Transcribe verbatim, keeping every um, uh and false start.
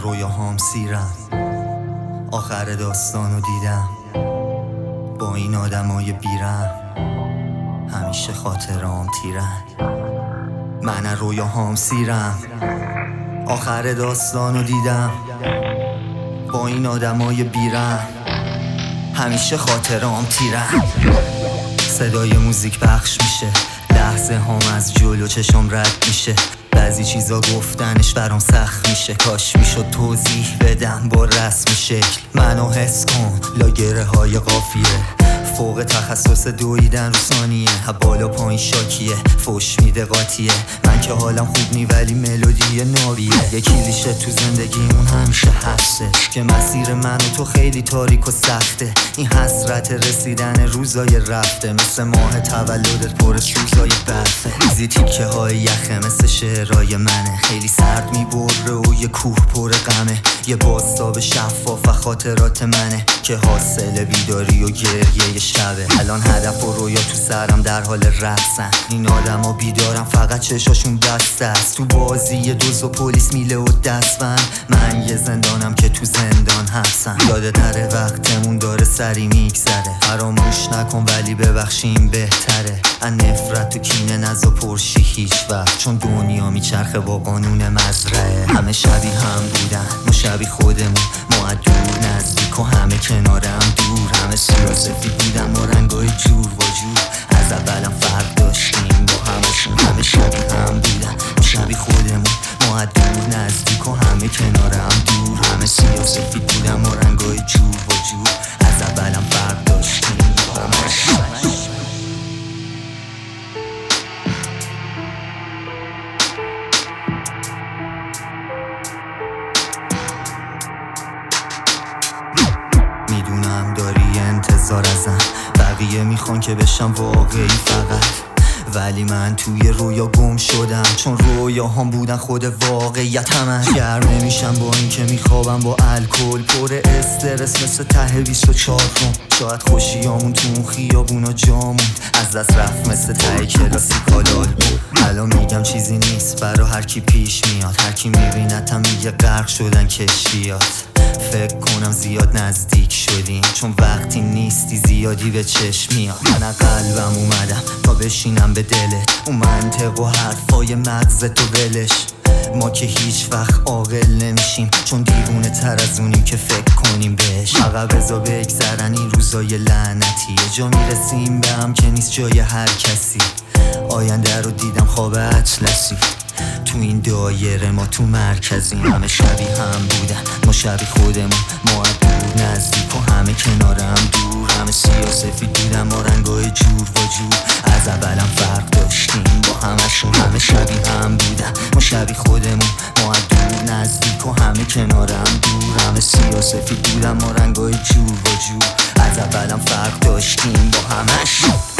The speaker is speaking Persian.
رویاهام سیرم، آخر داستانو دیدم با این آدمای بیرم، همیشه خاطرام تیرن. من رویاهام سیرم، آخر داستانو دیدم با این آدمای بیرم، همیشه خاطرام تیرن. صدای موزیک پخش میشه، لحظه هم از جلو چشم رد میشه، بعضی چیزا گفتنش برام سخت میشه، کاش میشد توضیح بدم با رسم شکل. منو حس کن لاگره های قافیه، فوق تخصص دویدن رو ثانیه، بالا پایین شاکیه، فوش میده قاطیه. من که حالم خوب نی ولی ملودی نابیه، یه کلیشه تو زندگیمون همیشه هستش که مسیر من و تو خیلی تاریک و سخته. این حسرت رسیدن روزای رفته، مثل ماه تولدت پر از روزای برفه. ریزی تیکه های یخه مثل شعرهای منه، خیلی سرد میبره و یه کوه پر غمه. یه بازتاب شفاف و خاطرات منه که حاصل بیداری و گریه شبه. الان هدف و رویا تو سرم در حال رقصن، این آدم ها بیدارم فقط چشاشون بسته است. تو بازی دوز و پلیس میله و دستبند، من یه زندانم که تو زندان حبسم. یادت نره وقتمون داره سری میگذره، فراموش نکن ولی ببخشیم بهتره. ان نفرت تو کینه نزا پرشی هیچ وقت، چون دنیا میچرخه با قانون مزرعه. همه شبیه هم بودن، ما شبیه خودمون، ما از دور نزدیک و همه کنارم دور. همه سیاسفید بودن ما رنگای جور و جور، از اولم فرق داشتیم با همشون. همه شبیه هم بودن، ما شبیه خودمون، ما از دور نزدیک و همه کنارم دور. همه سیاسفید بودن ما رنگای جور و جور، از اولم فرق داشتیم با همشون. میدونم داری انتظار ازم، بقیه میخوان که بشم واقعی فقط، ولی من توی رویا گم شدم، چون رویا هم بودن خود واقعیت همه. گرم نمیشم با این که میخوابم با الکل، پر استرس مثل ته بیست و چهار کن. شاید خوشیامون تو اون خیابونا جامون از دست رفت مثل ته کلاسیکال بود. الان میگم چیزی نیست برا هر کی پیش میاد، هر کی میبینتم میگه غرق شدن کشتیات. فکر کنم زیاد نزدیک شدیم، چون وقتی نیستی زیادی به چشم میاد. من قلبم اومدم تا بشینم به دلت، اون منطق و حرفای مغز تو ولش. ما که هیچ وقت عاقل نمیشیم، چون دیوونه تر از اونیم که فکر کنیم بهش. فقط بذار بگذرن این روزای لعنتی، یه جا میرسیم به هم که نیست جای هر کسی. آینده رو دیدم خواب اطلسی، تو این دایره ما تو مرکزیم. همه شبیه هم بودن، ما شبیه خودمون، ما از دور نزدیک و همه کنارم دور. همه سیاسفید بودن ما رنگای جور و جور، از اولم فرق داشتیم با همشون. همه شبیه هم بودن، ما شبیه خودمون، ما از دور نزدیک و همه کنارم دور. همه سیاسفید بودن ما رنگای جور و جور، از اولم فرق داشتیم با همشون.